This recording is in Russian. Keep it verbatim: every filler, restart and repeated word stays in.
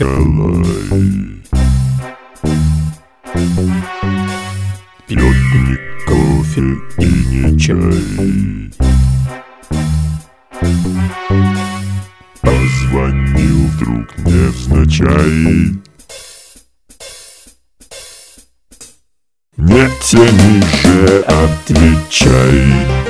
Николай. Пьет не кофе и не чай. Позвонил вдруг невзначай. Не тяни же, отвечай.